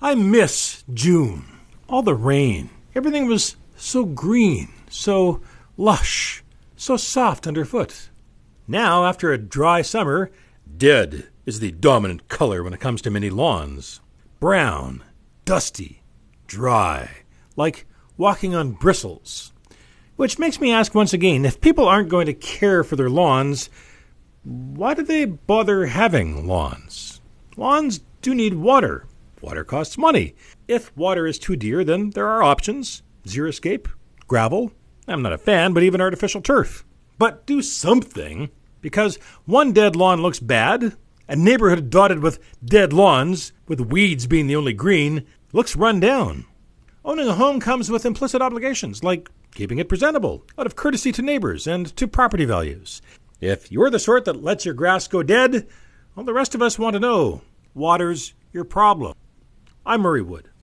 I miss June. All the rain. Everything was so green, so lush, so soft underfoot. Now, after a dry summer, dead is the dominant color when it comes to many lawns. Brown, dusty, dry, like walking on bristles. Which makes me ask once again, if people aren't going to care for their lawns, why do they bother having lawns? Lawns do need water. Water costs money. If water is too dear, then there are options. Xeriscape, gravel. I'm not a fan, but even artificial turf. But do something, because one dead lawn looks bad. A neighborhood dotted with dead lawns, with weeds being the only green, looks run down. Owning a home comes with implicit obligations, like keeping it presentable, out of courtesy to neighbors and to property values. If you're the sort that lets your grass go dead, well, the rest of us want to know, water's your problem. I'm Murray Wood.